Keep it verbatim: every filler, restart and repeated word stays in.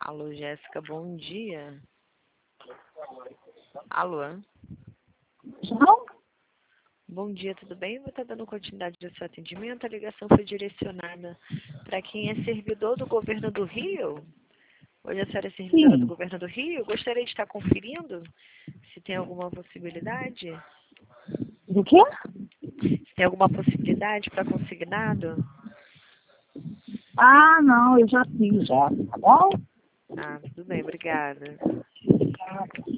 Alô, Jéssica, bom dia. Alô? Não? Bom dia, tudo bem? Vou estar dando continuidade ao seu atendimento. A ligação foi direcionada para quem é servidor do governo do Rio. Hoje a senhora é servidora Sim. do governo do Rio. Gostaria de estar conferindo se tem alguma possibilidade. Do quê? Se tem alguma possibilidade para consignado? Ah, não, eu já fiz já, tá bom? Ah, tudo bem, obrigada. Tá.